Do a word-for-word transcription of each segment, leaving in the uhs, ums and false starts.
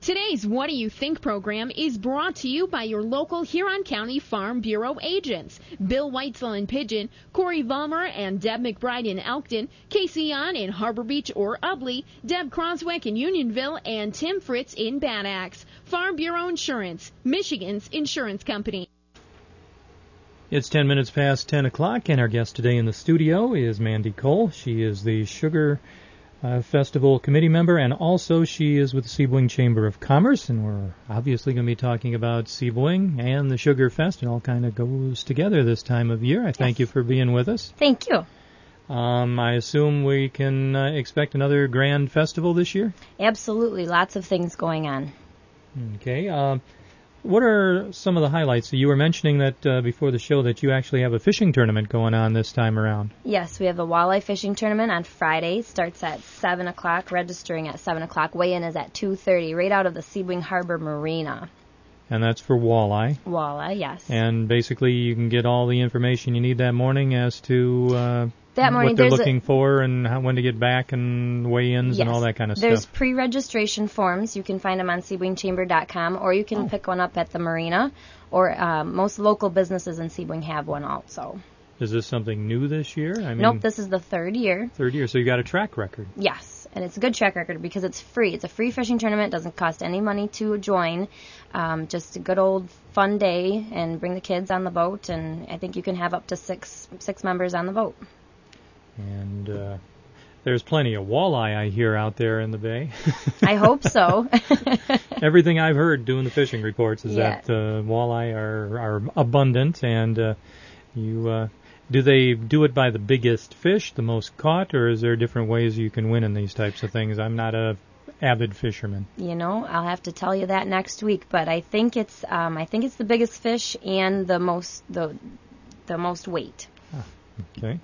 Today's What Do You Think program is brought to you by your local Huron County Farm Bureau agents. Bill Weitzel in Pigeon, Corey Vollmer and Deb McBride in Elkton, Casey On in Harbor Beach or Ubley, Deb Croswick in Unionville, and Tim Fritz in Bad Axe. Farm Bureau Insurance, Michigan's insurance company. It's ten minutes past ten o'clock, and our guest today in the studio is Mandy Cole. She is the Sugar Uh, Festival committee member, and also she is with the Sebewaing Chamber of Commerce, and we're obviously going to be talking about Sebewaing and the Sugar Fest. It all kind of goes together this time of year. I thank yes. you for being with us. Thank you. Um, I assume we can uh, expect another grand festival this year? Absolutely. Lots of things going on. Okay. Uh, what are some of the highlights? You were mentioning that uh, before the show that you actually have a fishing tournament going on this time around. Yes, we have a walleye fishing tournament on Friday. Starts at seven o'clock, registering at seven o'clock. Weigh-in is at two thirty, right out of the Sebewaing Harbor Marina. And that's for walleye? Walleye, yes. And basically you can get all the information you need that morning as to uh, that morning, what they're there's looking a, for and how, when to get back and weigh-ins yes, and all that kind of there's stuff. There's pre-registration forms. You can find them on sebewaing chamber dot com, or you can oh. pick one up at the marina, or um, most local businesses in Sebewaing have one also. Is this something new this year? I mean, nope, this is the third year. Third year, so you got a track record. Yes, and it's a good track record because it's free. It's a free fishing tournament. It doesn't cost any money to join. Um, just a good old fun day, and bring the kids on the boat, and I think you can have up to six six members on the boat. And uh, there's plenty of walleye, I hear, out there in the bay. I hope so. Everything I've heard doing the fishing reports is yeah. that uh, walleye are, are abundant, and uh, you uh, do they do it by the biggest fish, the most caught, or is there different ways you can win in these types of things? I'm not a avid fisherman. You know, I'll have to tell you that next week, but I think it's um, I think it's the biggest fish and the most the the most weight. Ah, okay.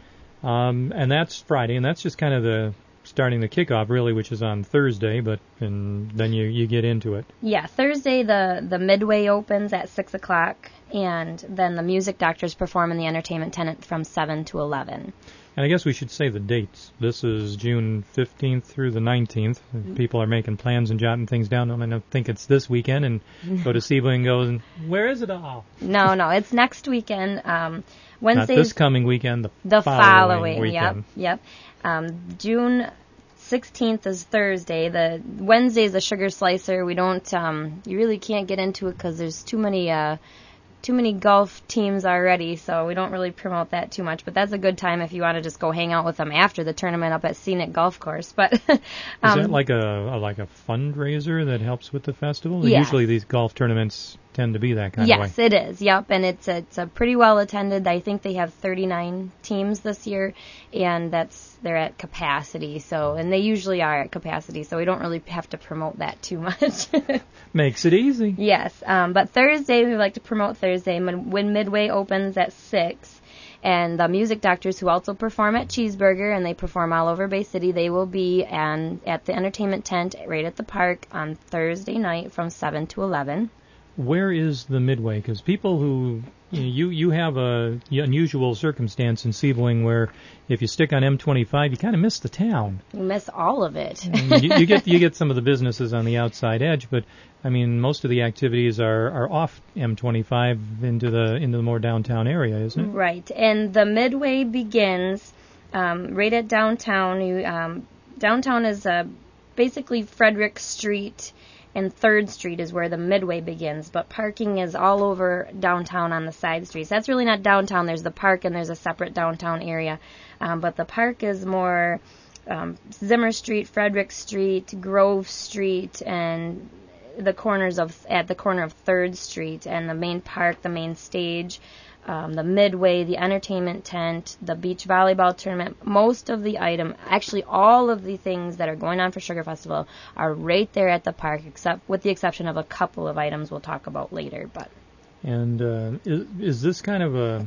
Um, and that's Friday, and that's just kind of the starting the kickoff, really, which is on Thursday, but and then you, you get into it. Yeah, Thursday the, the midway opens at six o'clock, and then the music doctors perform in the entertainment tent from seven to eleven. And I guess we should say the dates. This is June fifteenth through the nineteenth. Mm-hmm. People are making plans and jotting things down. I'm going to think it's this weekend and go to Sebewaing and go, where is it all? No, no, it's next weekend. Um, Wednesday. Not this coming weekend, the, the following, following weekend. Yep, yep. Um, June sixteenth is Thursday. The Wednesday is a sugar slicer. We don't, um, you really can't get into it because there's too many, uh, too many golf teams already, so we don't really promote that too much. But that's a good time if you want to just go hang out with them after the tournament up at Scenic Golf Course. But um, is that like a, a like a fundraiser that helps with the festival? Yes. Usually these golf tournaments tend to be that kind yes, of way. Yes, it is. Yep, and it's a, it's a pretty well attended. I think they have thirty-nine teams this year, and that's they're at capacity. So, and they usually are at capacity, so we don't really have to promote that too much. Makes it easy. Yes, um, but Thursday we like to promote Thursday when, when Midway opens at six. And the music doctors, who also perform at Cheeseburger, and they perform all over Bay City, they will be and at the entertainment tent right at the park on Thursday night from seven to eleven. Where is the Midway? Because people who, you know, you, you have a unusual circumstance in Sebewaing where if you stick on M twenty-five, you kind of miss the town. You miss all of it. you, you get you get some of the businesses on the outside edge, but I mean most of the activities are, are off M twenty-five into the into the more downtown area, isn't it? Right, and the Midway begins um, right at downtown. You, um, downtown is uh, basically Frederick Street. And third Street is where the Midway begins, but parking is all over downtown on the side streets. That's really not downtown. There's the park, and there's a separate downtown area. Um, but the park is more um, Zimmer Street, Frederick Street, Grove Street, and the corners of at the corner of third Street, and the main park, the main stage, um, the Midway, the entertainment tent, the beach volleyball tournament. Most of the item, actually all of the things that are going on for Sugar Festival are right there at the park, except with the exception of a couple of items we'll talk about later. But and uh, is, is this kind of a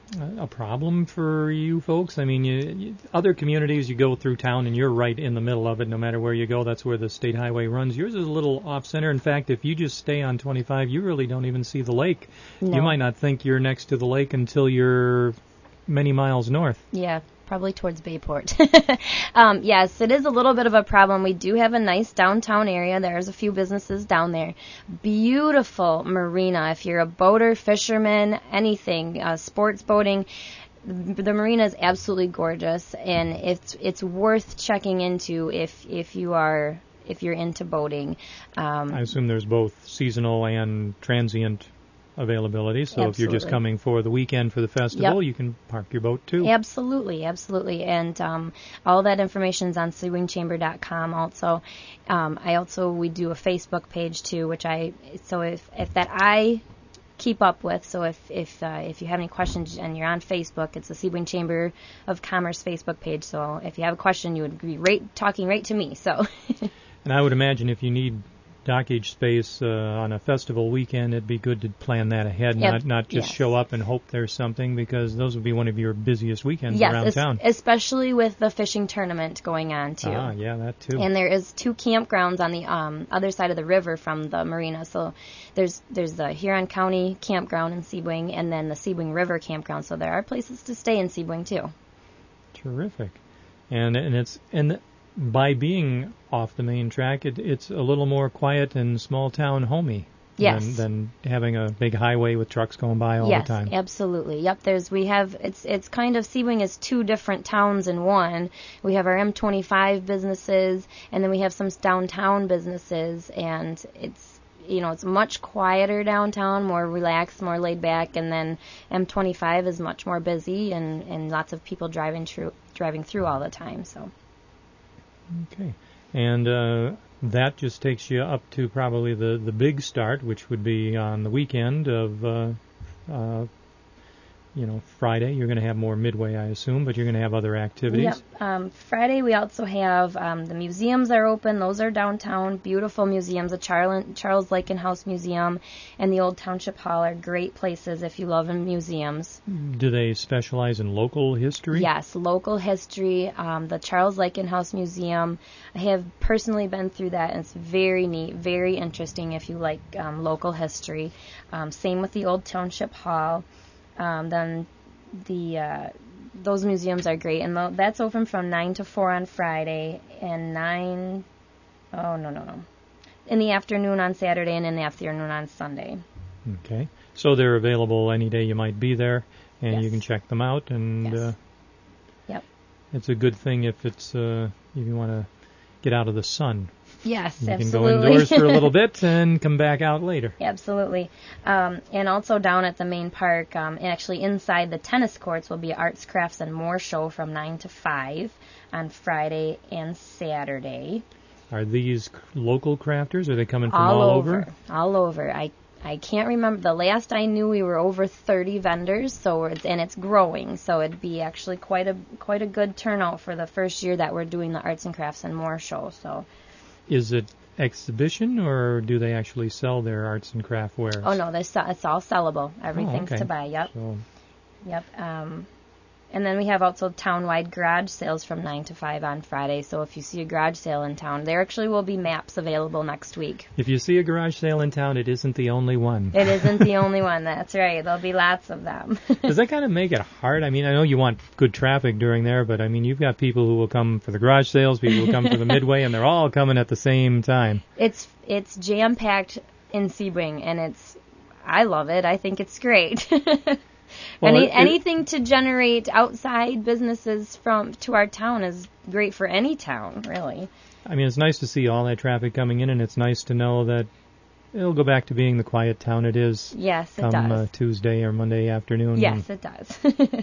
a problem for you folks? I mean, you, you, other communities, you go through town and you're right in the middle of it. No matter where you go, that's where the state highway runs. Yours is a little off-center. In fact, if you just stay on twenty-five, you really don't even see the lake. No. You might not think you're next to the lake until you're many miles north. Yeah, probably towards Bayport. um, yes, it is a little bit of a problem. We do have a nice downtown area. There's a few businesses down there. Beautiful marina. If you're a boater, fisherman, anything, uh, sports boating, the marina is absolutely gorgeous, and it's it's worth checking into if if you are if you're into boating. Um, I assume there's both seasonal and transient availability, so absolutely. If you're just coming for the weekend for the festival, yep. you can park your boat too. Absolutely, absolutely, and um, all that information is on sebring chamber dot com. Also, um, I also we do a Facebook page too, which I so if if that I keep up with. So if if uh, if you have any questions and you're on Facebook, it's the Sebring Chamber of Commerce Facebook page. So if you have a question, you would be right talking right to me. So. And I would imagine if you need dockage space uh, on a festival weekend, it'd be good to plan that ahead, yep. not not just yes. show up and hope there's something, because those would be one of your busiest weekends yes, around es- town. especially with the fishing tournament going on too. Ah, yeah, that too. And there is two campgrounds on the um, other side of the river from the marina. So there's there's the Huron County campground in Sebring, and then the Sebring River campground. So there are places to stay in Sebring too. Terrific, and and it's and. By being off the main track, it, it's a little more quiet and small-town homey yes. than, than having a big highway with trucks going by all yes, the time. Yes, absolutely. Yep, there's we have it's it's kind of Sebring is two different towns in one. We have our M twenty-five businesses, and then we have some downtown businesses, and it's you know it's much quieter downtown, more relaxed, more laid back, and then M twenty-five is much more busy and, and lots of people driving through driving through all the time. So. Okay, and uh, that just takes you up to probably the, the big start, which would be on the weekend of, uh, uh, you know, Friday. You're going to have more midway, I assume, but you're going to have other activities. Yep. Um, Friday we also have um, the museums are open. Those are downtown, beautiful museums. The Charles, Charles Likenhouse Museum and the Old Township Hall are great places if you love museums. Do they specialize in local history? Yes, local history. Um, the Charles Likenhouse Museum, I have personally been through that, and it's very neat, very interesting if you like um, local history. Um, same with the Old Township Hall. Um, then the uh, those museums are great, and th- that's open from nine to four on Friday, and nine, oh, no, no, no, in the afternoon on Saturday, and in the afternoon on Sunday. Okay. So they're available any day you might be there, and yes. you can check them out, and yes. uh, yep. it's a good thing if it's uh, if you want to get out of the sun. Yes, you absolutely. You can go indoors for a little bit and come back out later. Absolutely. Um, and also down at the main park, um, actually inside the tennis courts, will be Arts, Crafts, and More show from nine to five on Friday and Saturday. Are these local crafters? Are they coming from all, all over? over? All over. I I can't remember. The last I knew, we were over thirty vendors, so it's, and it's growing. So it'd be actually quite a quite a good turnout for the first year that we're doing the Arts and Crafts and More show. So. Is it exhibition, or do they actually sell their arts and craft wares? Oh, no, it's all sellable. Everything's oh, okay. to buy, yep. So. Yep. Um, and then we have also town-wide garage sales from nine to five on Friday. So if you see a garage sale in town, there actually will be maps available next week. If you see a garage sale in town, it isn't the only one. It isn't the only one. That's right. There'll be lots of them. Does that kind of make it hard? I mean, I know you want good traffic during there, but I mean, you've got people who will come for the garage sales, people who come for the midway, and they're all coming at the same time. It's it's jam-packed in Sebring, and it's I love it. I think it's great. Well, Any, it, anything to generate outside businesses from to our town is great for any town, really. I mean, it's nice to see all that traffic coming in, and it's nice to know that it'll go back to being the quiet town it is. Yes, it come, does. Uh, Tuesday or Monday afternoon. Yes, it does.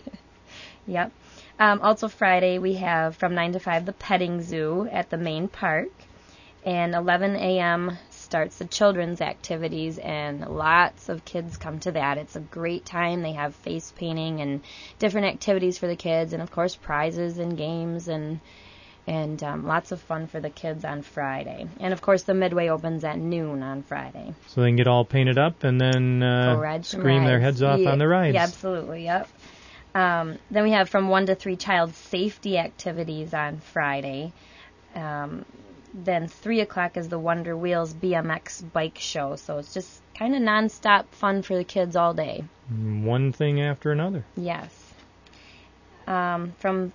Yep. Um, also Friday we have from nine to five the petting zoo at the main park, and eleven a.m. starts the children's activities, and lots of kids come to that. It's a great time. They have face painting and different activities for the kids, and of course prizes and games, and and um, lots of fun for the kids on Friday. And of course the Midway opens at noon on Friday. So they can get all painted up and then uh, scream their heads off yeah, on the rides. Yeah, absolutely, yep. Um, then we have from one to three child safety activities on Friday. Um, Then three o'clock is the Wonder Wheels B M X bike show. So it's just kind of nonstop fun for the kids all day. One thing after another. Yes. Um, from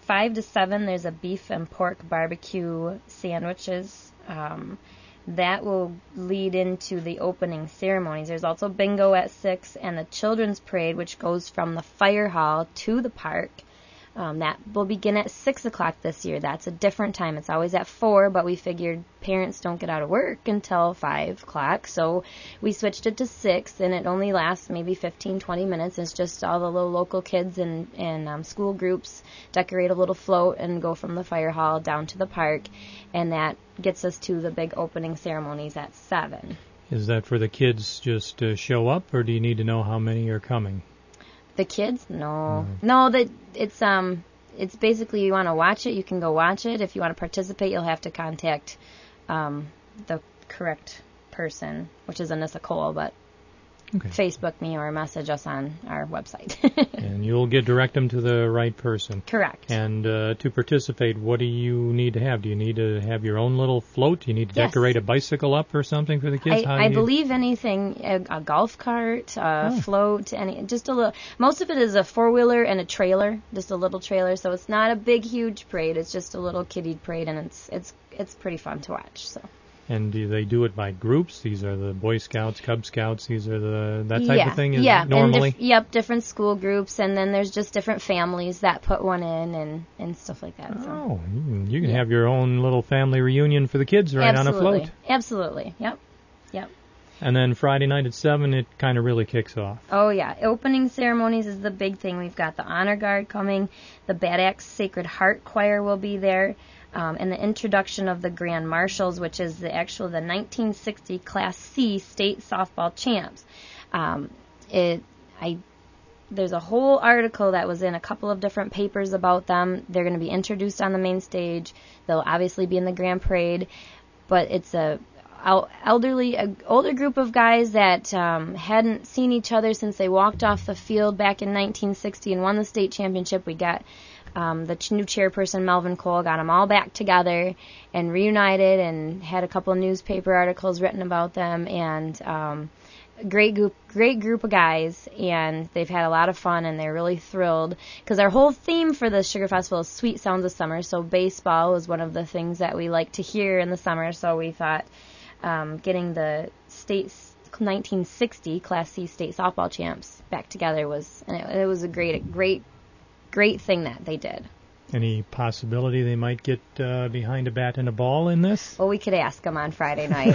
five to seven, there's a beef and pork barbecue sandwiches. Um, that will lead into the opening ceremonies. There's also bingo at six and the children's parade, which goes from the fire hall to the park. Um, that will begin at six o'clock this year. That's a different time. It's always at four, but we figured parents don't get out of work until five o'clock, so we switched it to six, and it only lasts maybe fifteen, twenty minutes. It's just all the little local kids and, and um, school groups decorate a little float and go from the fire hall down to the park, and that gets us to the big opening ceremonies at seven. Is that for the kids just to show up, or do you need to know how many are coming? The kids? No. Mm. No, that it's um it's basically you want to watch it, you can go watch it. If you want to participate, you'll have to contact um the correct person, which is Anissa Cole, but okay. Facebook me or message us on our website. And you'll get direct them to the right person. Correct. And uh, to participate, what do you need to have? Do you need to have your own little float? Do you need to Yes. decorate a bicycle up or something for the kids? I, How do I you... believe anything, a, a golf cart, a Oh. float, any, just a little. Most of it is a four-wheeler and a trailer, just a little trailer. So it's not a big, huge parade. It's just a little kiddie parade, and it's it's it's pretty fun to watch. So. And do they do it by groups? These are the Boy Scouts, Cub Scouts. These are the that type yeah, of thing. Is yeah, it normally. And dif- yep, different school groups, and then there's just different families that put one in and, and stuff like that. So. Oh, you you can Yeah. have your own little family reunion for the kids right Absolutely. on a float. Absolutely. Yep. Yep. And then Friday night at seven, it kind of really kicks off. Oh, yeah. Opening ceremonies is the big thing. We've got the Honor Guard coming. The Bad Axe Sacred Heart Choir will be there. Um, and the introduction of the Grand Marshals, which is the actual the nineteen sixty Class C state softball champs. Um, it, I, there's a whole article that was in a couple of different papers about them. They're going to be introduced on the main stage. They'll obviously be in the Grand Parade, but it's a elderly, a older group of guys that um, hadn't seen each other since they walked off the field back in nineteen sixty and won the state championship. We got um, the ch- new chairperson, Melvin Cole, got them all back together and reunited and had a couple of newspaper articles written about them, and um, a great group, great group of guys, and they've had a lot of fun, and they're really thrilled because our whole theme for the Sugar Festival is Sweet Sounds of Summer, so baseball was one of the things that we like to hear in the summer, so we thought um, getting the state nineteen sixty Class C state softball champs back together was, and it, it was a great, great, great thing that they did. Any possibility they might get uh, behind a bat and a ball in this? Well, we could ask them on Friday night.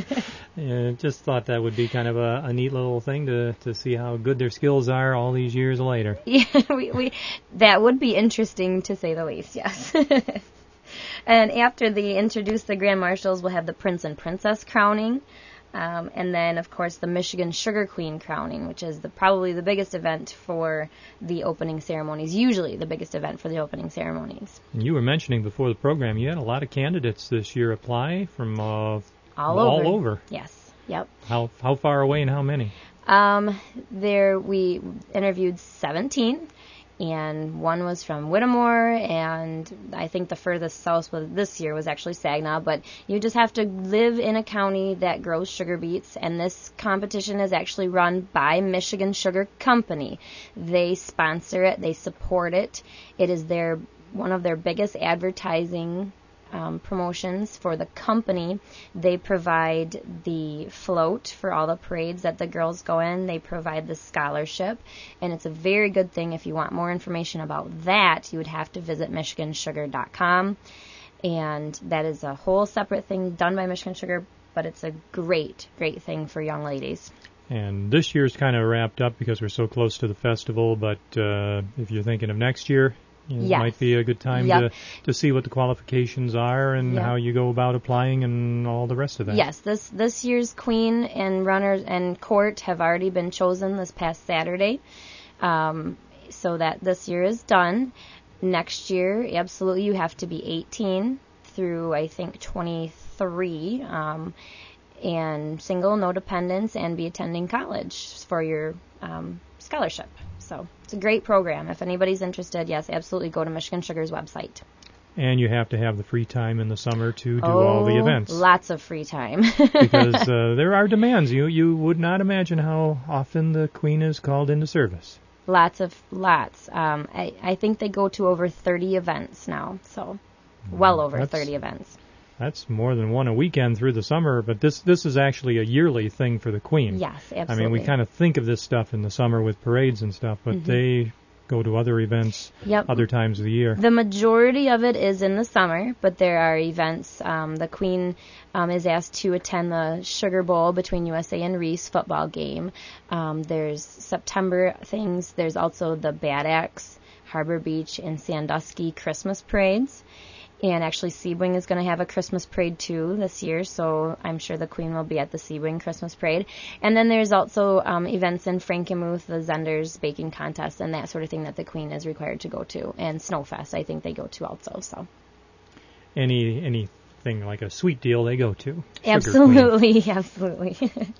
Yeah, just thought that would be kind of a, a neat little thing to, to see how good their skills are all these years later. Yeah, we, we that would be interesting to say the least, yes. And after they introduce the Grand Marshals, we'll have the Prince and Princess crowning. Um, and then, of course, the Michigan Sugar Queen crowning, which is the, probably the biggest event for the opening ceremonies, usually the biggest event for the opening ceremonies. And you were mentioning before the program, you had a lot of candidates this year apply from uh, all, all over. over. Yes, yep. How how far away and how many? Um, there we interviewed seventeen. And one was from Whittemore, and I think the furthest south was this year was actually Saginaw. But you just have to live in a county that grows sugar beets, and this competition is actually run by Michigan Sugar Company. They sponsor it, they support it. It is their one of their biggest advertising Um, promotions for the company. They provide the float for all the parades that the girls go in. They provide the scholarship, and it's a very good thing. If you want more information about that, you would have to visit michigan sugar dot com, and that is a whole separate thing done by Michigan Sugar, but it's a great, great thing for young ladies. And this year's kind of wrapped up because we're so close to the festival, but uh, if you're thinking of next year, you know, Yes. it might be a good time Yep. to, to see what the qualifications are and Yep. how you go about applying and all the rest of that. Yes, this this year's queen and runners and court have already been chosen this past Saturday, um, so that this year is done. Next year, absolutely, you have to be eighteen through, I think, twenty-three, um, and single, no dependents, and be attending college for your um, scholarship. So it's a great program. If anybody's interested, yes, absolutely go to Michigan Sugar's website. And you have to have the free time in the summer to do oh, all the events. Lots of free time. Because uh, there are demands. You you would not imagine how often the Queen is called into service. Lots of, lots. Um, I, I think they go to over thirty events now, so well over That's, thirty events. That's more than one a weekend through the summer, but this this is actually a yearly thing for the Queen. Yes, absolutely. I mean, we kind of think of this stuff in the summer with parades and stuff, but Mm-hmm. they go to other events Yep. other times of the year. The majority of it is in the summer, but there are events. Um, the Queen um, is asked to attend the Sugar Bowl between U S A and Reese football game. Um, there's September things. There's also the Bad Axe, Harbor Beach, and Sandusky Christmas parades. And actually, Sebring is going to have a Christmas parade, too, this year, so I'm sure the Queen will be at the Sebring Christmas parade. And then there's also um, events in Frankenmuth, the Zenders baking contest, and that sort of thing that the Queen is required to go to. And Snowfest, I think they go to also. So Any anything like a sweet deal, they go to. Sugar Absolutely, absolutely. Queen.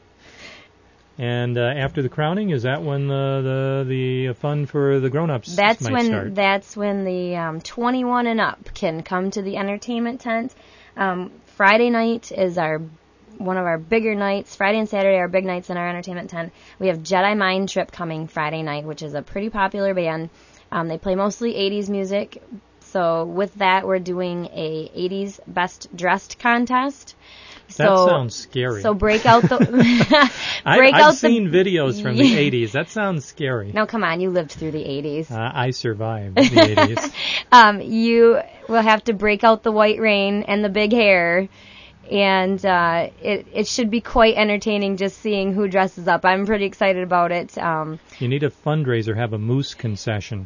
And uh, after the crowning, is that when the the, the fun for the grown-ups That's might when start? that's when the um, twenty-one and up can come to the entertainment tent. Um, Friday night is our one of our bigger nights. Friday and Saturday are big nights in our entertainment tent. We have Jedi Mind Trip coming Friday night, which is a pretty popular band. Um, they play mostly eighties music. So with that, we're doing a eighties best dressed contest. That So, sounds scary. so break out the I, break I've out seen the videos from the eighties. That sounds scary. No, come on, you lived through the eighties. Uh, I survived the eighties. Um, you will have to break out the white rain and the big hair, and uh, it it should be quite entertaining just seeing who dresses up. I'm pretty excited about it. Um, You need a fundraiser, have a moose concession.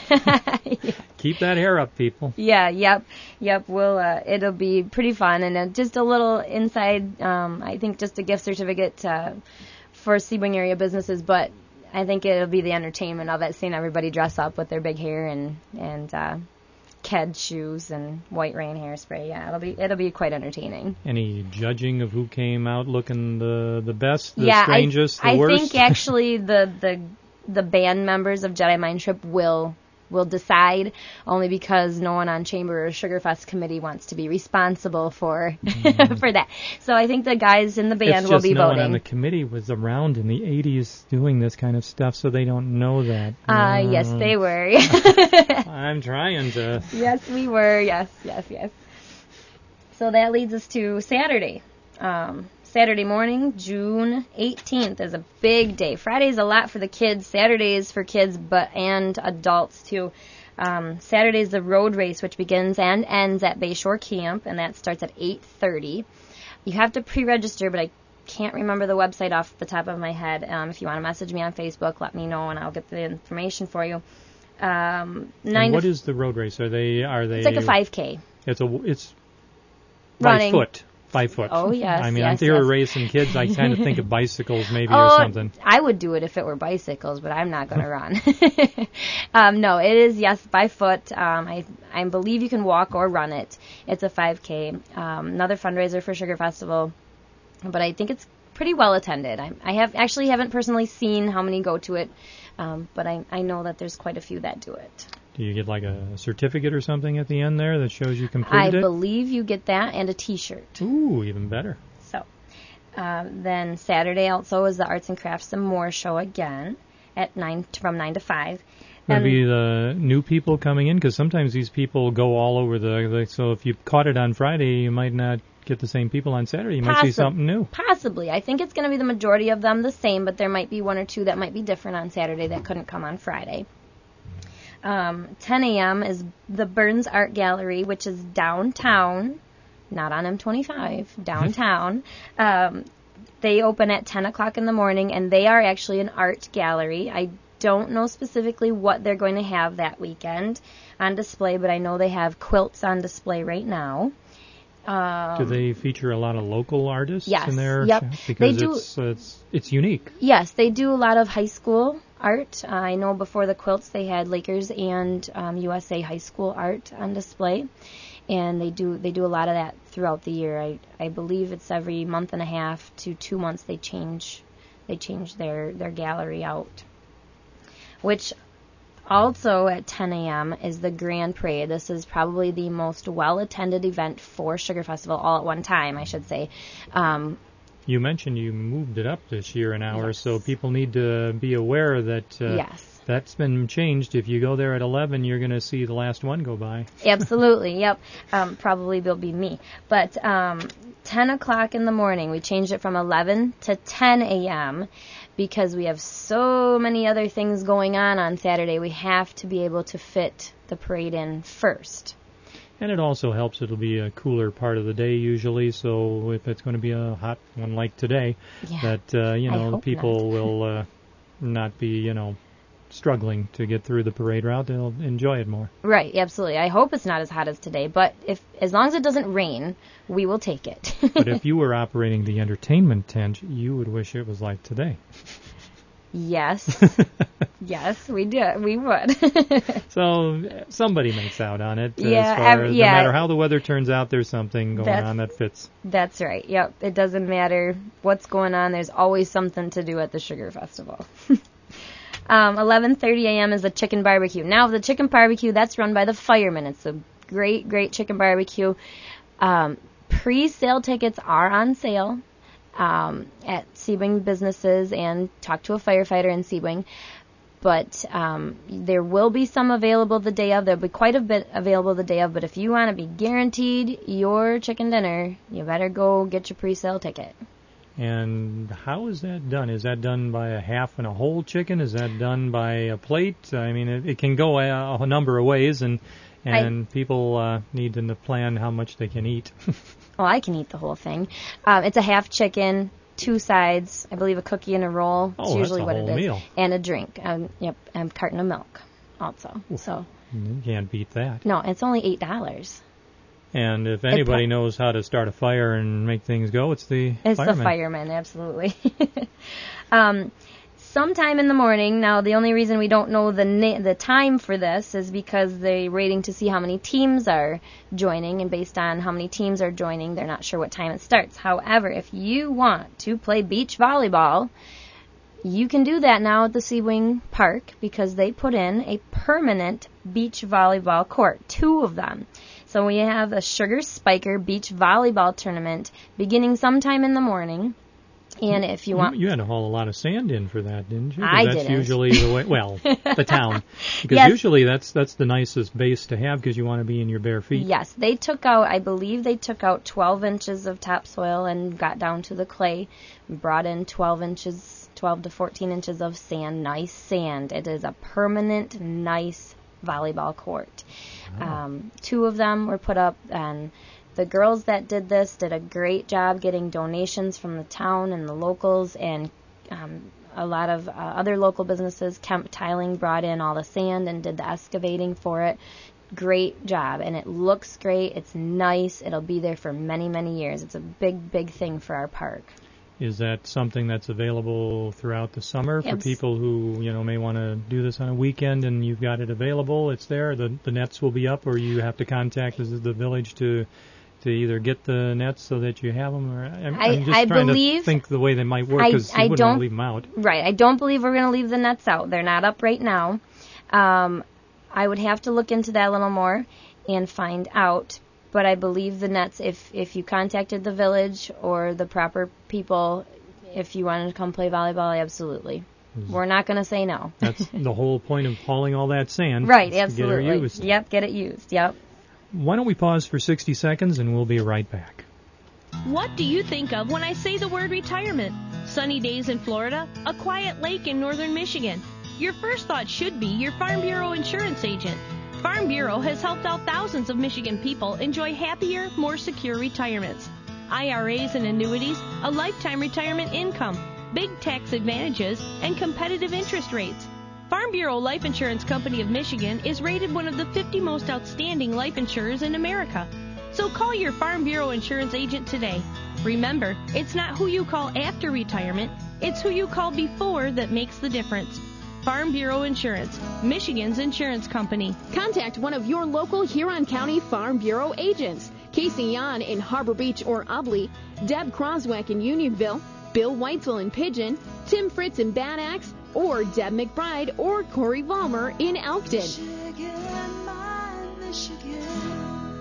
Keep that hair up, people. yeah, yep, yep. We'll uh, it'll be pretty fun, and uh, just a little inside. Um, I think just a gift certificate uh, for Sebring area businesses, but I think it'll be the entertainment of it, seeing everybody dress up with their big hair and and uh, Ked shoes and white rain hairspray. Yeah, it'll be it'll be quite entertaining. Any judging of who came out looking the the best, the yeah, strangest, I, the I worst? think actually the, the the band members of Jedi Mind Trip will will decide, only because no one on Chamber or Sugarfest committee wants to be responsible for Mm. for that. So I think the guys in the band it's will just be no one voting. on the committee was around in the eighties doing this kind of stuff, so they don't know that. Uh, yes, they were. I'm trying to. Yes, we were. Yes, yes, yes. So that leads us to Saturday. Um, Saturday morning, June eighteenth, is a big day. Friday's a lot for the kids. Saturday is for kids, but and adults too. Um, Saturday is the road race, which begins and ends at Bayshore Camp, and that starts at eight thirty. You have to pre-register, but I can't remember the website off the top of my head. Um, if you want to message me on Facebook, let me know, and I'll get the information for you. Um, nine And what to is the road race? Are they? Are they? It's like a five K. It's a. It's Running. by foot. By foot. Oh, yes, I mean, yes, I'm theory yes. racing kids. I kind of think of bicycles maybe Oh, or something. I would do it if it were bicycles, but I'm not going to run. um, no, it is, yes, by foot. Um, I, I believe you can walk or run it. It's a five K. Um, another fundraiser for Sugar Festival, but I think it's pretty well attended. I, I have actually haven't personally seen how many go to it, um, but I, I know that there's quite a few that do it. Do you get like a certificate or something at the end there that shows you I completed it? believe you get that and a T-shirt. Ooh, even better. So, um, then Saturday also is the Arts and Crafts and More show again at nine from nine to five. Going And to be the new people coming in, because sometimes these people go all over the, the. So if you caught it on Friday, you might not get the same people on Saturday. You might see Possi- something new. Possibly, I think it's going to be the majority of them the same, but there might be one or two that might be different on Saturday that couldn't come on Friday. Um, ten a.m. is the Burns Art Gallery, which is downtown, not on M twenty-five, downtown. um, they open at ten o'clock in the morning, and they are actually an art gallery. I don't know specifically what they're going to have that weekend on display, but I know they have quilts on display right now. Um, Do they feature a lot of local artists yes, in there? yep. Because They do- it's it's it's unique. Yes, they do a lot of high school art. Uh, I know before the quilts they had Lakers and um, U S A high school art on display, and they do they do a lot of that throughout the year. I I believe it's every month and a half to two months they change they change their their gallery out. Which also at ten a.m. is the Grand Parade. This is probably the most well-attended event for Sugar Festival all at one time, I should say. Um, You mentioned you moved it up this year an hour, Yes. so people need to be aware that uh, yes. that's been changed. If you go there at eleven, you're going to see the last one go by. Absolutely, yep. Um, probably will be me. But um, ten o'clock in the morning, we changed it from eleven to ten a.m. because we have so many other things going on on Saturday. We have to be able to fit the parade in first. And it also helps. It'll be a cooler part of the day usually, so if it's going to be a hot one like today, yeah. that, uh, you know, people not. will uh, not be, you know, struggling to get through the parade route. They'll enjoy it more. Right, absolutely. I hope it's not as hot as today, but if as long as it doesn't rain, we will take it. But if you were operating the entertainment tent, you would wish it was like today. Yes. Yes, we do. We would. So somebody makes out on it. Yeah, as far ev- as, yeah. No matter how the weather turns out, there's something going That's- on that fits. That's right. Yep. It doesn't matter what's going on. There's always something to do at the Sugar Festival. um, eleven thirty a.m. is the chicken barbecue. Now, the chicken barbecue, that's run by the firemen. It's a great, great chicken barbecue. Um, pre-sale tickets are on sale. Um, at Sebring businesses, and talk to a firefighter in Sebring. But um, there will be some available the day of. There'll be quite a bit available the day of. But if you want to be guaranteed your chicken dinner, you better go get your pre-sale ticket. And how is that done? Is that done by a half and a whole chicken? Is that done by a plate? I mean, it, it can go a, a number of ways, and and I, people uh, need to plan how much they can eat. Well, I can eat the whole thing. Um, it's a half chicken, two sides, I believe a cookie and a roll. Oh, it's usually that's a what whole it is. Meal. And a drink. Um, yep, and a carton of milk also. Oof. So You can't beat that. no, it's only eight dollars. And if anybody knows how to start a fire and make things go, it's the It's fireman. the firemen, absolutely. um, sometime in the morning. Now, the only reason we don't know the na- the time for this is because they're waiting to see how many teams are joining, and based on how many teams are joining, they're not sure what time it starts. However, if you want to play beach volleyball, you can do that now at the Sebring Park because they put in a permanent beach volleyball court, two of them. So we have a Sugar Spiker beach volleyball tournament beginning sometime in the morning. And if you want... You, you had to haul a lot of sand in for that, didn't you? 'Cause I that's didn't. usually the way... Well, the town. Because Yes. usually that's that's the nicest base to have because you want to be in your bare feet. Yes, they took out, I believe they took out twelve inches of topsoil and got down to the clay. Brought in twelve inches, twelve to fourteen inches of sand, nice sand. It is a permanent, nice volleyball court. Wow. Um, two of them were put up, and the girls that did this did a great job getting donations from the town and the locals, and um, a lot of uh, other local businesses. Kemp Tiling brought in all the sand and did the excavating for it. Great job, and it looks great. It's nice. It'll be there for many, many years. It's a big, big thing for our park. Is that something that's available throughout the summer for Abs- people who, you know, may want to do this on a weekend and you've got it available? It's there. The the nets will be up, or you have to contact the, the village to to either get the nets so that you have them, or I'm, I- I'm just I trying believe- to think the way they might work I- because you I wouldn't want don't- to leave them out. Right. I don't believe we're going to leave the nets out. They're not up right now. Um, I would have to look into that a little more and find out. But I believe the nets, if, if you contacted the village or the proper people, if you wanted to come play volleyball, absolutely. We're not going to say no. That's the whole point of hauling all that sand. Right, is to absolutely. Get her used. Yep, get it used. Yep. Why don't we pause for sixty seconds and we'll be right back. What do you think of when I say the word retirement? Sunny days in Florida, a quiet lake in northern Michigan. Your first thought should be your Farm Bureau insurance agent. Farm Bureau has helped out thousands of Michigan people enjoy happier, more secure retirements. I R As and annuities, a lifetime retirement income, big tax advantages, and competitive interest rates. Farm Bureau Life Insurance Company of Michigan is rated one of the fifty most outstanding life insurers in America. So call your Farm Bureau insurance agent today. Remember, it's not who you call after retirement, it's who you call before that makes the difference. Farm Bureau Insurance, Michigan's insurance company. Contact one of your local Huron County Farm Bureau agents. Casey Yan in Harbor Beach or Ubley, Deb Croswack in Unionville, Bill Weitzel in Pigeon, Tim Fritz in Bad Axe, or Deb McBride or Corey Vollmer in Elkton. Michigan, my Michigan.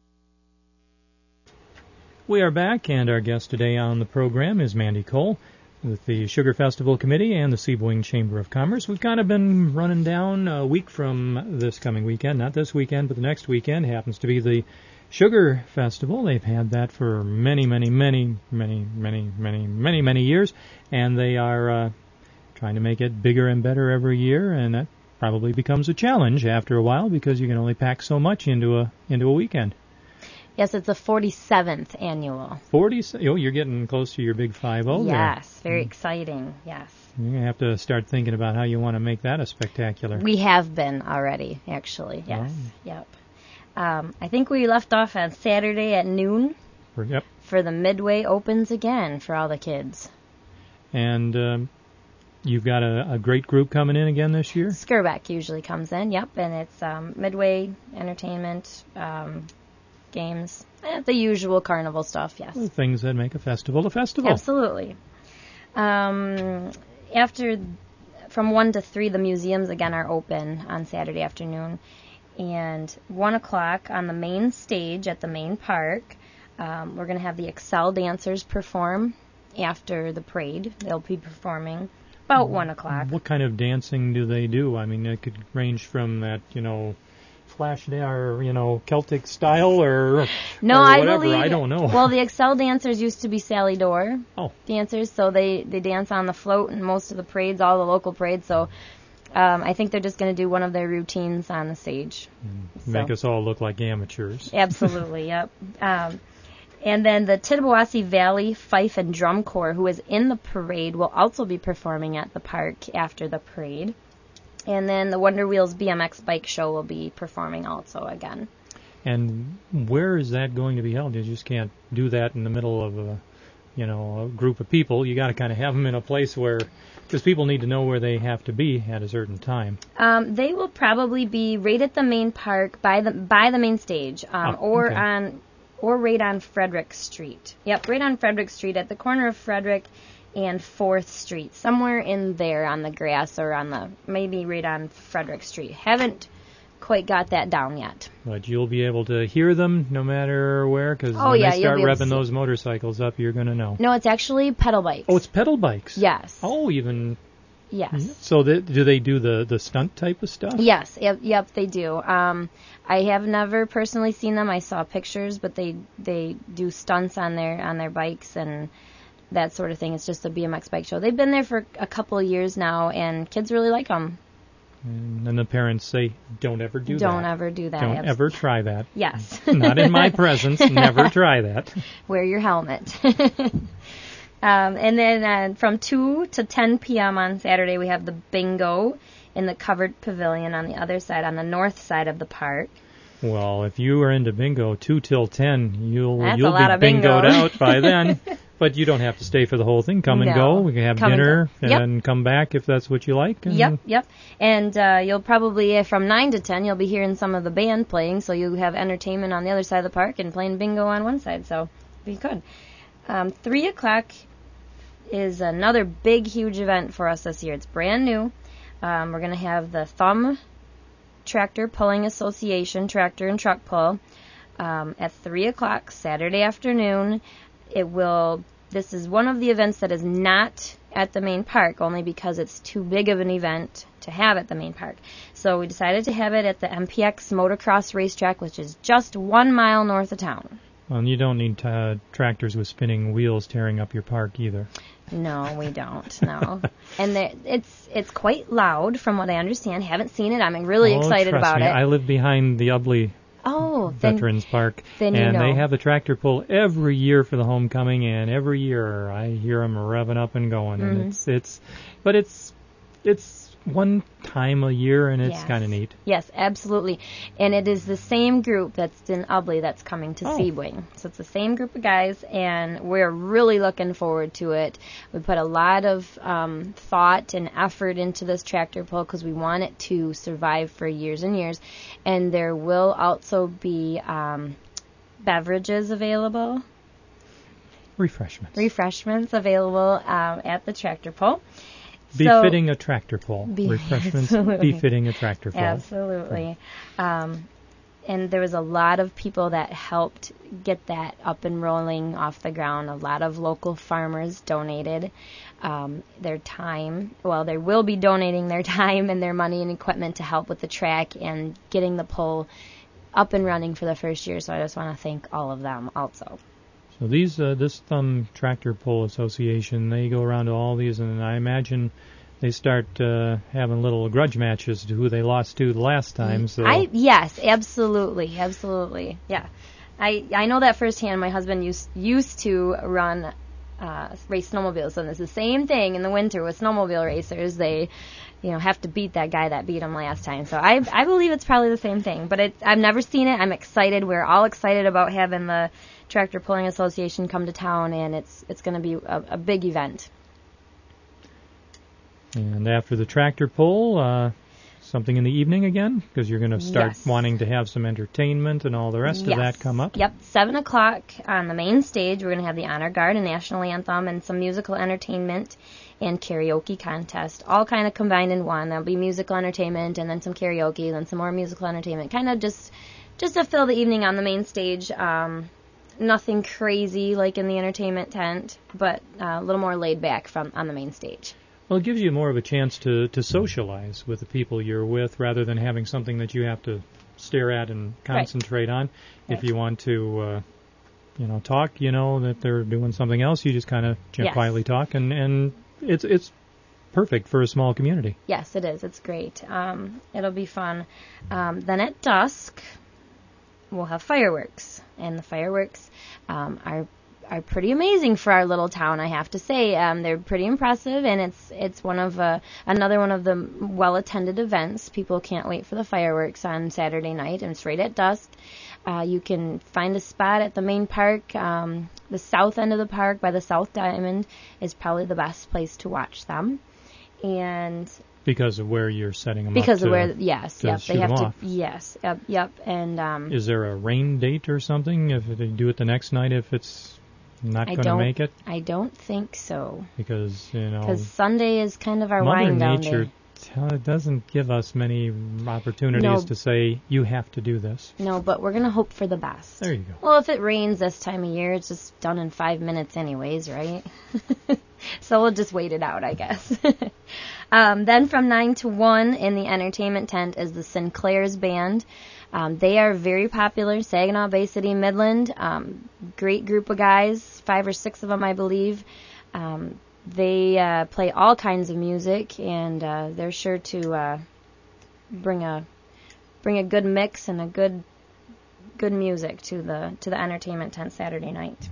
We are back, and our guest today on the program is Mandy Cole, with the Sugar Festival Committee and the Seaboing Chamber of Commerce. We've kind of been running down a week from this coming weekend. Not this weekend, but the next weekend happens to be the Sugar Festival. They've had that for many, many, many, many, many, many, many, many years, and they are uh, trying to make it bigger and better every year, and that probably becomes a challenge after a while because you can only pack so much into a into a weekend. Yes, it's the forty-seventh annual. forty, oh, you're getting close to your big five oh there. Yes, very exciting, yes. You're going to have to start thinking about how you want to make that a spectacular. We have been already, actually, yes. Oh. Yep. Um, I think we left off on Saturday at noon For, yep. for the Midway Opens again for all the kids. And um, you've got a, a great group coming in again this year? Skirbeck usually comes in, yep, and it's um, Midway entertainment, um, games, eh, the usual carnival stuff, yes. Well, things that make a festival a festival. Absolutely. Um, after, from one to three, the museums again are open on Saturday afternoon. And one o'clock on the main stage at the main park, um, we're going to have the Excel dancers perform after the parade. They'll be performing about one o'clock. What kind of dancing do they do? I mean, it could range from that, you know, flash or, you know, Celtic style or, no, or I whatever. believe, I don't know. Well, the Excel dancers used to be Sally Dorr oh. dancers, so they, they dance on the float in most of the parades, all the local parades, so um, I think they're just going to do one of their routines on the stage. Mm, so. Make us all look like amateurs. Absolutely, yep. Um, and then the Tittabawassee Valley Fife and Drum Corps, who is in the parade, will also be performing at the park after the parade. And then the Wonder Wheels B M X Bike Show will be performing also again. And where is that going to be held? You just can't do that in the middle of a, you know, a group of people. You got to kind of have them in a place where, because people need to know where they have to be at a certain time. Um, they will probably be right at the main park by the by the main stage, um, oh, or okay. on, or right on Frederick Street. Yep, right on Frederick Street at the corner of Frederick and fourth Street, somewhere in there on the grass or on the, maybe right on Frederick Street. Haven't quite got that down yet. But you'll be able to hear them no matter where, because Oh, when yeah, they you'll start be able to revving see. those motorcycles up, you're going to know. No, it's actually pedal bikes. Oh, it's pedal bikes? Yes. Oh, even... Yes. So they, do they do the, the stunt type of stuff? Yes, yep, yep, they do. Um, I have never personally seen them. I saw pictures, but they they do stunts on their on their bikes and that sort of thing. It's just a B M X bike show. They've been there for a couple of years now, and kids really like them. And then the parents say, don't ever do Don't that. ever do that. Don't Abs- ever try that. Yes. Not in my presence. Never try that. Wear your helmet. Um, and then uh, from two to ten p.m. on Saturday, we have the bingo in the covered pavilion on the other side, on the north side of the park. Well, if you are into bingo, two till ten, you'll That's you'll a lot be of bingo. bingoed out by then. But you don't have to stay for the whole thing. Come and No. go. We can have Come and dinner go. Yep. and come back if that's what you like. And Yep, yep. And uh, you'll probably, uh, from nine to ten, you'll be hearing some of the band playing, so you have entertainment on the other side of the park and playing bingo on one side, so be good. Um, three o'clock is another big, huge event for us this year. It's brand new. Um, we're going to have the Thumb Tractor Pulling Association Tractor and Truck Pull um, at three o'clock Saturday afternoon. It will. This is one of the events that is not at the main park, only because it's too big of an event to have at the main park. So we decided to have it at the M P X Motocross Racetrack, which is just one mile north of town. Well, and you don't need uh, tractors with spinning wheels tearing up your park either. No, we don't. No, and the, it's it's quite loud, from what I understand. Haven't seen it. I'm really oh, excited trust about me, it. I live behind the Ubley oh, then, Veterans Park, then you and know. they have the tractor pull every year for the homecoming, and every year I hear them revving up and going, Mm-hmm. and it's it's, but it's it's one time a year, and it's Yes. kind of neat. Yes, absolutely. And it is the same group that's in Ubley that's coming to Oh. Seaboing. So it's the same group of guys, and we're really looking forward to it. We put a lot of um, thought and effort into this tractor pull because we want it to survive for years and years. And there will also be um, beverages available, Refreshments. refreshments available um, at the tractor pull. Befitting a tractor pull. Be- Refreshments absolutely. befitting a tractor pull. Absolutely. Um, and there was a lot of people that helped get that up and rolling off the ground. A lot of local farmers donated um, their time. Well, they will be donating their time and their money and equipment to help with the track and getting the pole up and running for the first year. So I just want to thank all of them also. So these, uh, this Thumb Tractor Pull Association, they go around to all these, and I imagine they start uh, having little grudge matches to who they lost to the last time. So I yes, absolutely, absolutely, yeah. I I know that firsthand. My husband used used to run uh, race snowmobiles, and it's the same thing in the winter with snowmobile racers. They, you know, have to beat that guy that beat them last time. So I I believe it's probably the same thing. But it, I've never seen it. I'm excited. We're all excited about having the Tractor Pulling Association come to town, and it's it's going to be a, a big event. And after the tractor pull, uh, something in the evening again, because you're going to start Yes. wanting to have some entertainment and all the rest Yes. of that come up. Yep, seven o'clock on the main stage. We're going to have the Honor Guard, a national anthem, and some musical entertainment and karaoke contest, all kind of combined in one. There'll be musical entertainment and then some karaoke, then some more musical entertainment, kind of just just to fill the evening on the main stage. Um, nothing crazy like in the entertainment tent, but uh, a little more laid back from on the main stage. Well, it gives you more of a chance to, to socialize with the people you're with rather than having something that you have to stare at and concentrate on. If Right. you want to, uh, you know, talk, you know, that they're doing something else, you just kind of Yes. quietly talk, and, and it's it's perfect for a small community. Yes, it is. It's great. Um, it'll be fun. Um, then at dusk, we'll have fireworks, and the fireworks um, are are pretty amazing for our little town, I have to say. Um, they're pretty impressive, and it's it's one of uh, another one of the well-attended events. People can't wait for the fireworks on Saturday night, and it's right at dusk. Uh, you can find a spot at the main park. Um, the south end of the park by the South Diamond is probably the best place to watch them. And Because of where you're setting them because up of to, where, yes, to yep, shoot they have them to, off. yes, yep, yep, and um, Is there a rain date or something if they do it the next night if it's not I going to don't, make it? I don't think so, Because, you know, because Sunday is kind of our Mother wind down Nature day. t- doesn't give us many opportunities No. to say, you have to do this. No, but we're gonna hope for the best. There you go. Well, if it rains this time of year, it's just done in five minutes anyways, right? So we'll just wait it out, I guess. um, then from nine to one in the entertainment tent is the Sinclair's Band. Um, they are very popular, Saginaw Bay City, Midland. Um, great group of guys, five or six of them, I believe. Um, they uh, play all kinds of music, and uh, they're sure to uh, bring a bring a good mix and a good good music to the to the entertainment tent Saturday night.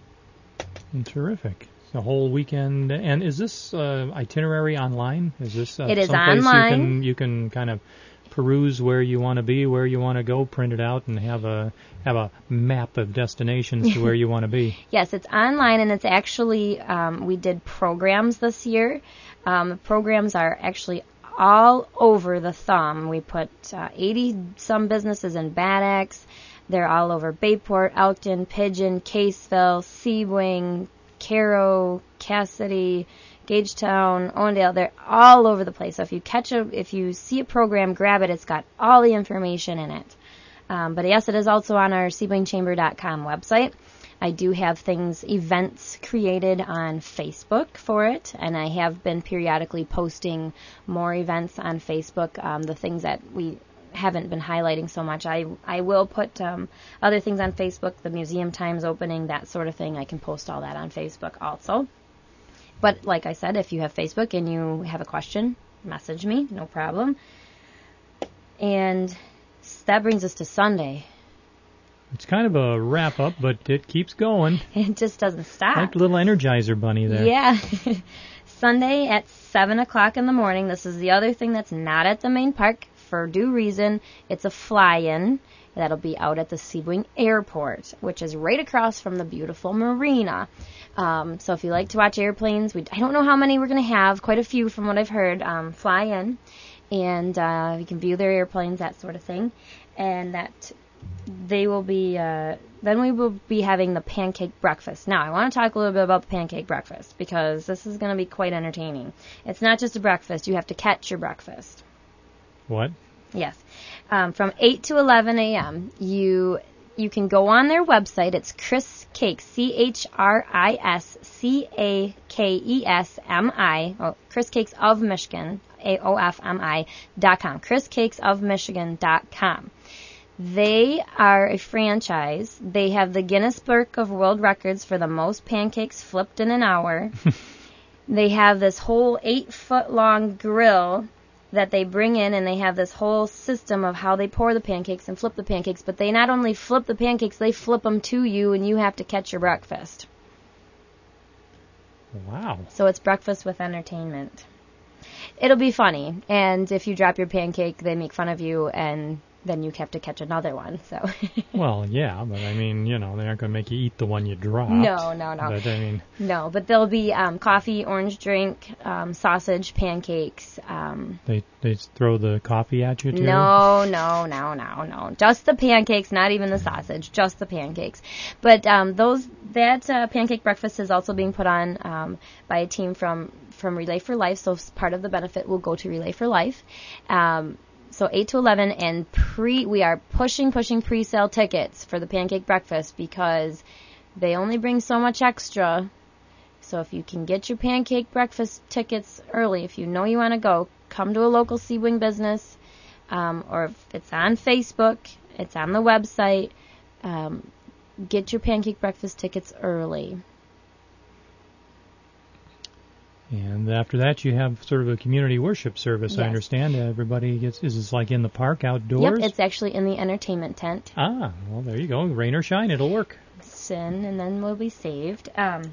Terrific. The whole weekend. And is this uh, itinerary online? Is this uh, It is someplace online. You can, you can kind of peruse where you want to be, where you want to go, print it out, and have a have a map of destinations to where you want to be. Yes, it's online, and it's actually, um, we did programs this year. Um, the programs are actually all over the thumb. We put uh, eighty-some businesses in Bad Axe. They're all over Bayport, Elkton, Pigeon, Caseville, Sebring, Caro, Cassidy, Gagetown, Owendale. They're all over the place. So if you catch a, if you see a program, grab it. It's got all the information in it. Um, but yes, it is also on our sebring chamber dot com website. I do have things, events created on Facebook for it, and I have been periodically posting more events on Facebook, um, the things that we haven't been highlighting so much. I I will put um, other things on Facebook, the museum times opening, that sort of thing. I can post all that on Facebook also. But like I said, if you have Facebook and you have a question, message me, no problem. And that brings us to Sunday. It's kind of a wrap up, but it keeps going. It just doesn't stop. Like a little Energizer bunny there. Yeah. Sunday at seven o'clock in the morning. This is the other thing that's not at the main park for due reason. It's a fly-in that'll be out at the Sebring Airport, which is right across from the beautiful marina. Um, so if you like to watch airplanes, we, I don't know how many we're going to have, quite a few from what I've heard, um, fly in. And uh, you can view their airplanes, that sort of thing. And that they will be, uh, then we will be having the pancake breakfast. Now, I want to talk a little bit about the pancake breakfast because this is going to be quite entertaining. It's not just a breakfast. You have to catch your breakfast. What? Yes. Um, from eight to eleven a.m. You you can go on their website. It's Chris Cakes, C H R I S C A K E S M I, oh, Chris Cakes of Michigan, A O F M I, dot com, chris cakes of michigan dot com. They are a franchise. They have the Guinness Book of World Records for the most pancakes flipped in an hour. They have this whole eight-foot-long grill that they bring in, and they have this whole system of how they pour the pancakes and flip the pancakes. But they not only flip the pancakes, they flip them to you, and you have to catch your breakfast. Wow. So it's breakfast with entertainment. It'll be funny, and if you drop your pancake, they make fun of you, and then you have to catch another one. So. Well, yeah, but I mean, you know, they aren't going to make you eat the one you dropped. No, no, no. But I mean, no, but there'll be um, coffee, orange drink, um, sausage, pancakes. Um, they they throw the coffee at you too. No, no, no, no, no. Just the pancakes, not even the sausage. Just the pancakes. But um, those that uh, pancake breakfast is also being put on um, by a team from from Relay for Life. So part of the benefit will go to Relay for Life. Um, So eight to eleven, and pre we are pushing, pushing pre-sale tickets for the pancake breakfast because they only bring so much extra. So if you can get your pancake breakfast tickets early, if you know you want to go, come to a local Sebring business, um, or if it's on Facebook, it's on the website. Um, get your pancake breakfast tickets early. And after that, you have sort of a community worship service, Yes. I understand. Everybody gets, is this like in the park, outdoors? Yep, it's actually in the entertainment tent. Ah, well, there you go. Rain or shine, it'll work. Sin, and then we'll be saved. Um,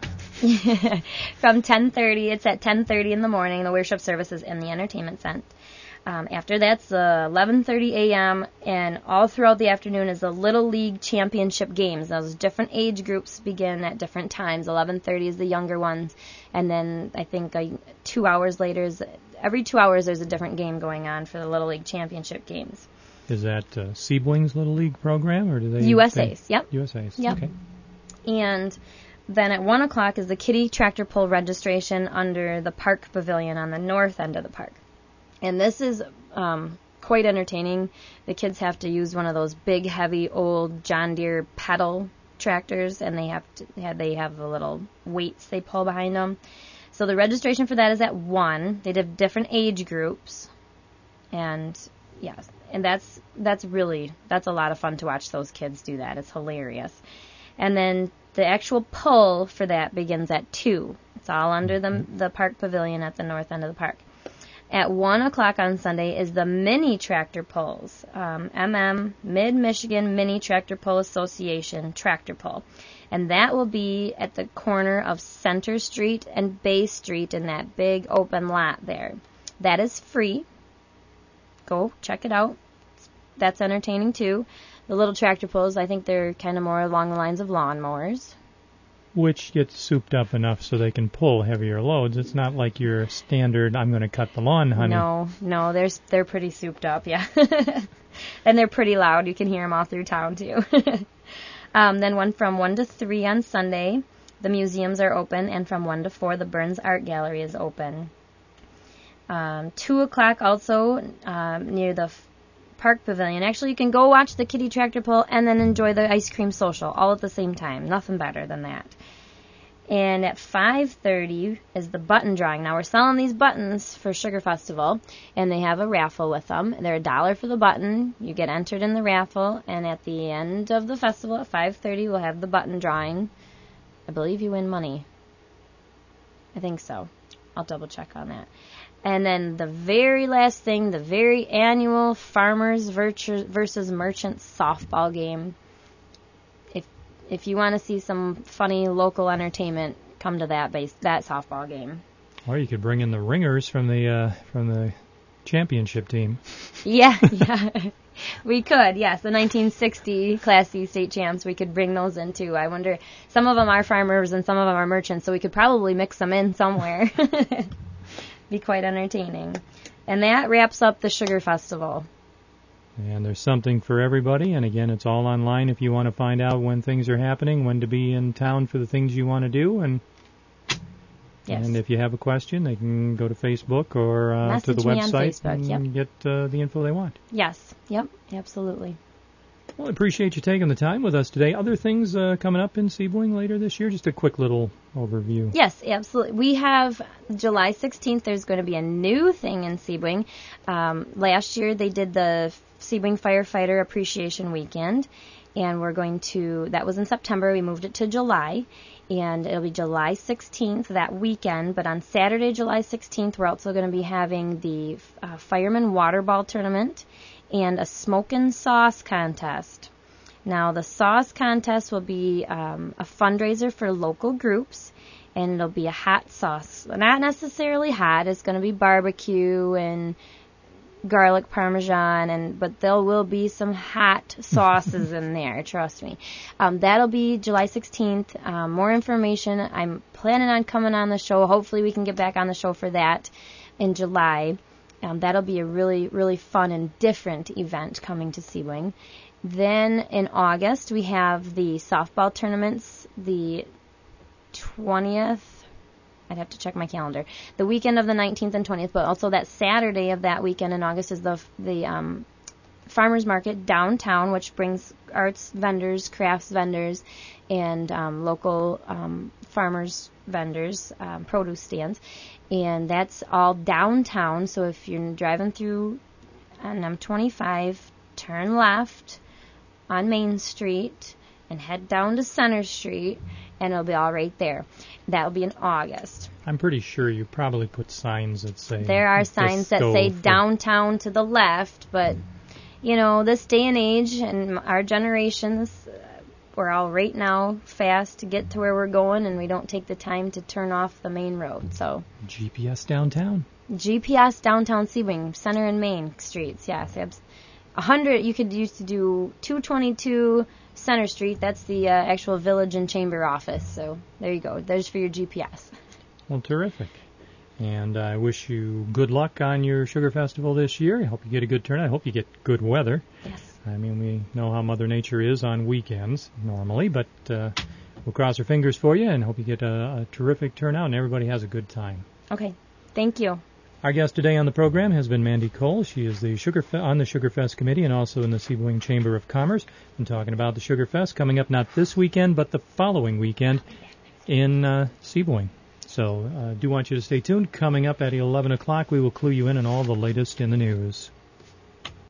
from ten thirty, it's at ten thirty in the morning. The worship service is in the entertainment tent. Um, after that's uh, eleven thirty a.m. and all throughout the afternoon is the Little League Championship games. Those different age groups begin at different times. eleven thirty is the younger ones, and then I think uh, two hours later is every two hours there's a different game going on for the Little League Championship games. Is that uh, Sebring's Little League program, or do they? U S A's, they, yep. U S A's, Yep. okay. And then at one o'clock is the Kiddie Tractor Pull registration under the Park Pavilion on the north end of the park. And this is um, quite entertaining. The kids have to use one of those big, heavy, old John Deere pedal tractors, and they have to have, they have the little weights they pull behind them. So the registration for that is at one. They have different age groups, and yes, and that's that's really that's a lot of fun to watch those kids do that. It's hilarious. And then the actual pull for that begins at two. It's all under the the park pavilion at the north end of the park. At one o'clock on Sunday is the mini tractor pulls, um, M M, Mid-Michigan Mini Tractor Pull Association tractor pull. And that will be at the corner of Center Street and Bay Street in that big open lot there. That is free. Go check it out. That's entertaining too. The little tractor pulls, I think they're kind of more along the lines of lawnmowers. Which gets souped up enough so they can pull heavier loads. It's not like your standard, I'm going to cut the lawn, honey. No, no, they're, they're pretty souped up, yeah. And they're pretty loud. You can hear them all through town, too. um, then one from one to three on Sunday, the museums are open, and from one to four, the Burns Art Gallery is open. Um, two o'clock also um, near the f- Park Pavilion. Actually, you can go watch the Kiddie Tractor Pull and then enjoy the ice cream social all at the same time. Nothing better than that. And at five thirty is the button drawing. Now, we're selling these buttons for Sugar Festival, and they have a raffle with them. They're a dollar for the button. You get entered in the raffle, and at the end of the festival at five thirty, we'll have the button drawing. I believe you win money. I think so. I'll double check on that. And then the very last thing, the very annual Farmers versus Merchants softball game. If if you want to see some funny local entertainment, come to that base that softball game. Or you could bring in the ringers from the uh, from the championship team. Yeah, yeah. We could, yes. The nineteen sixty Class C state champs, we could bring those in too. I wonder, some of them are farmers and some of them are merchants, so we could probably mix them in somewhere. Be quite entertaining. And that wraps up the Sugar Festival. And there's something for everybody, and again, it's all online if you want to find out when things are happening, when to be in town for the things you want to do, and Yes. And if you have a question, they can go to Facebook or uh, to the Message me on website Facebook, yep. and get uh, the info they want. Yes. Yep. Absolutely. Well, I appreciate you taking the time with us today. Other things uh, coming up in Sebling later this year? Just a quick little overview. Yes, absolutely. We have July sixteenth. There's going to be a new thing in Sebling. Um, last year they did the Sebling Firefighter Appreciation Weekend, and we're going to, that was in September. We moved it to July, and it'll be July sixteenth that weekend. But on Saturday, July sixteenth, we're also going to be having the uh, Fireman Water Ball Tournament and a smokin' sauce contest. Now, the sauce contest will be um, a fundraiser for local groups, and it'll be a hot sauce. Not necessarily hot. It's going to be barbecue and garlic parmesan, and but there will be some hot sauces in there, trust me. Um, that'll be July sixteenth. Um, more information. I'm planning on coming on the show. Hopefully we can get back on the show for that in July. Um, that'll be a really, really fun and different event coming to Sebling. Then in August, we have the softball tournaments, the twentieth. I'd have to check my calendar. The weekend of the nineteenth and twentieth, but also that Saturday of that weekend in August is the the um, farmers market downtown, which brings arts vendors, crafts vendors, and um, local um, farmers vendors, um, produce stands. And that's all downtown, so if you're driving through on M twenty-five, turn left on Main Street and head down to Center Street, and it'll be all right there. That will be in August. I'm pretty sure you probably put signs that say... There are signs that say for... downtown to the left, but, you know, this day and age and our generations, we're all right now fast to get to where we're going, and we don't take the time to turn off the main road. So G P S downtown. G P S downtown Sebring, Center and Main streets. Yes, a hundred. You could used to do two twenty-two Center Street. That's the uh, actual village and chamber office. So there you go. There's for your G P S. Well, terrific. And I wish you good luck on your Sugar Festival this year. I hope you get a good turnout. I hope you get good weather. Yes. I mean, we know how Mother Nature is on weekends normally, but uh, we'll cross our fingers for you and hope you get a, a terrific turnout and everybody has a good time. Okay. Thank you. Our guest today on the program has been Mandy Cole. She is the Sugar Fe- on the Sugar Fest committee and also in the Sebling Chamber of Commerce. Been talking about the Sugar Fest coming up not this weekend, but the following weekend in uh, Sebling. So I uh, do want you to stay tuned. Coming up at eleven o'clock, we will clue you in on all the latest in the news.